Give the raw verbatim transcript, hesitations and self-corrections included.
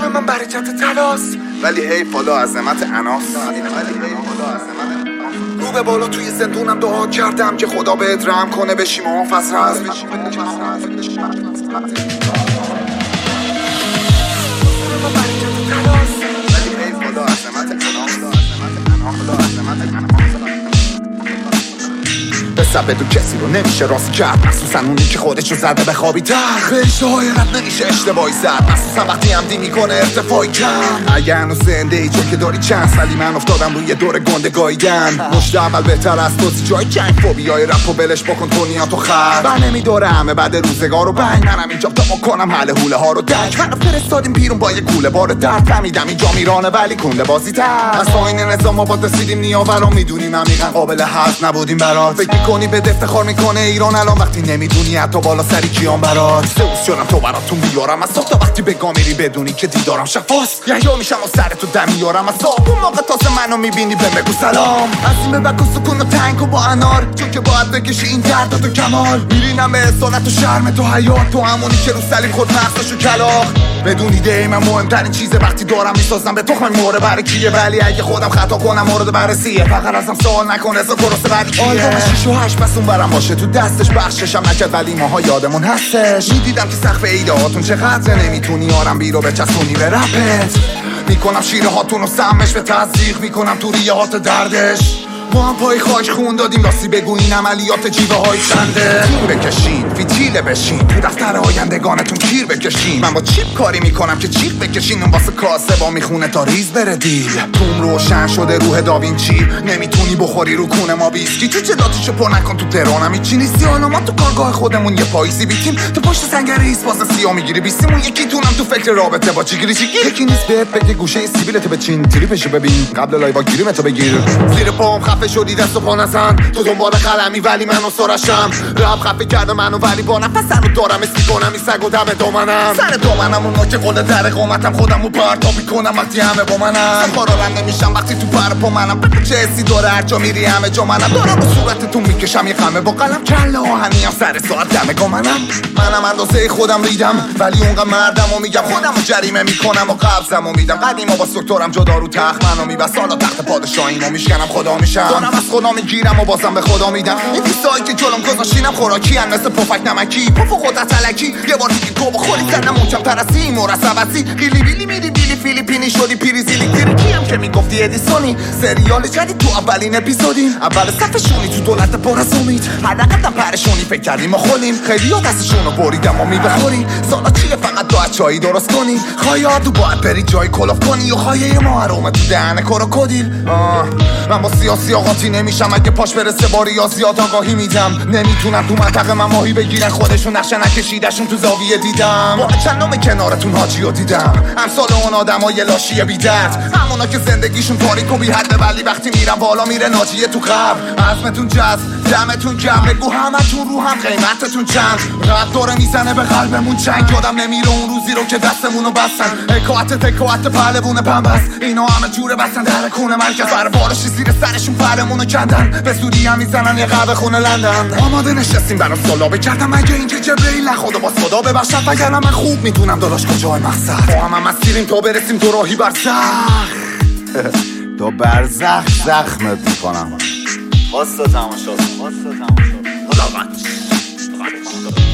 حساب من برکت تلاست، ولی هی فالا عظمت اناس. رو به بالا توی زندونم دعا کردم که خدا بهت رحم کنه بشیم و فصل هست. به سبب تو کسی رو نمیشه راست کرد، مخصوصا اونی که خودشو زده به خوابی تر. رشته های رد نمیشه اشتباهی زد، مخصوصا وقتی همدی میکنه ارتفاعی کم. اگه هنوز زنده ای چون که داری چند سالی، من افتادم روی دور گنده گاییدن. مشت اول بهتر از توسی جای جنگ، فوبیای رپ و بلش بکن دنیاتو خر. بر نمیداره همه بعد روزگار و بنگ، منم اینجا تا بکنم حل حوله ها رو دنگ. منو فرستادیم بیرون با یه کوله بار درد، فهمیدم اینجا میرانه ولی کنده بازی تر. از پایین نظام آباد رسیدیم نیاورا، میدونیم عمیقا قابل حذف نبودیم برات. فکر میکنی به افتخار میکنه ایران الان، وقتی نمیدونی حتی بالا سری کیان برات. سوس شدم تو براتون بیارم از صبح تا وقتی بگاه میری بدونی که دیدارم شفاست. یحیی میشم و سر تو دم میارم از صبح، اون موقع تازه منو میبینی به بگو سلام. از این به بک و سکون و تنگ و با انار، چون که باید بکشی این درد تو کمال. میرینم به اصالت و شرم تو حیات، تو همونی که رو سلی خود مغزشو کلاغ. بدون ایده من مهمترین چیزه وقتی دارم میسازم به تخم مهره برای کیه، ولی اگه خودم خطا کنم مورد بررسیه. فقط ازم سوال نکن ازا درسته بعد کیه. آلبوم شیش و هشت پس اون برم باشه تو دستش، بخششم نکرد ولی ماها یادمون هستش. میدیدم که سقف ایدهاتون چقدر، نمیتونی آرم بی رو بچسبونی به رپت. میکنم شیره هاتون رو سمش به تزریق، میکنم تو ریه هات دردش. ما هم پای خاک خون دادیم راستی بگو این عملیات جیوه های چنده. تیر بکشین فیتیله بشین تو دفتر آیندگانتون کیر بکشین. من با چیپ کاری میکنم که چیپ بکشین، اون واسه کاسه با میخونه تا ریز بره دیل. توم روشن شده روح داوینچی، نمیتونی بخوری رو کونه ما بیسکی. تو جلاتیشو پر نکن تو تهرانم هیچی نیستی. حالا ما تو کارگاه خودمون یه پاییزی بیتیم، تو پشت سنگر ایسپاس سیاه میگیری بیستیمون. یکی تونم تو فکر رابطه با چیگیری چیگی. یکی نیست بهت بگه گوشه سیبیلت بچین، تریپشو ببین قبل لایو با گیریمتو بگیر. زیر پام خفه شدی دست و پا نزن، تو دنبال قلمی ولی منو سرشم. رب خفه کرده منو ولی با نفسنو دارم اسکی کنم این سگ و دم دامنم. سر دامنم اون که قول در قامتم خودمو پرتابی کنم وقتی همه با منم. سفارا رنده میشم وقتی تو پر پا منم، بگو چه حسی داره هر جا میری همه جا منم. دارم رو صورتتون میکشم یه خمه با قلم کله آهنیم سر ساعت دمگا منم. منم اندازه خودم ریدم ولی اونقدر مردم و میگم خودمو جریمه میکنم و قبضم و میدم. قدیما با دکترم جدا رو تخت منو میبست، حالا تخت پادشاهیمو میشکنم خدا میشم. دارم از خدا میگیرم و بازم به خدا میدم. این دیستایی که جلوم گذاشتینم خوراکی ان مثل پفک نمکی، پف و خودت علکی. یه بار دیگه گو بخوری زنم محکم تر از این مرسبتی. قیلی بیلی میری بیلی فیلیپینی شدی پیریزیلی تیرکی هم که میگفتی ادیسونی. سریال جدید تو اولین اپیزودیم، اول صفشونی تو دولت پر از امید. هر رقم پرشونی فکر کردیم ما خونیم، خیلی ها دستشونو بریدم و میبخوری. سالا چیه فقط تو از چایی درست کنی، خواهی تو باید بری جای کلاف کنی و خواهی ما حرومه تو دهن کروکودیل. من با سیاسی آقاتی نمیشم، اگه پاش برسه با ریاضیات آگاهی میدم. نمیتونم تو منطقه من ماهی بگیرن، خودشون نقشه نکشیدشون تو زاویه دیدم. با چندم کنارتون حاجی رو دیدم، امثال اون آدمای لاشی بی درد، همونا که زندگیشون تاریک و بی حده ولی وقتی میرن بالا میره ناجیه تو قبر. عزمتون جذب دمتون گرم، بگو همتون رو هم قیمتتون چند. رد داره میزنه به قلبمون چنگ، یادم نمیره اون روزی رو که دستمونو بستن. حکایت تکایت پهلوون پنبست، اینا همه جوره بستن در کونه مرکز. بر بارشی زیر سرشون پهلمونو کندن، به زودی هم میزنن یه قهوه خونه لندن. آماده نشستیم برام سلابه کردم، اگه اینکه جبریل نخواد و با خدا ببخشد، وگرنه من خوب میدونم داداش کجای مقصد. با هم هم مسیریم تا برسیم تو راهی برزخ. تو برزخ زخمت میکنم. واسه تماشا واسه تماشا خدا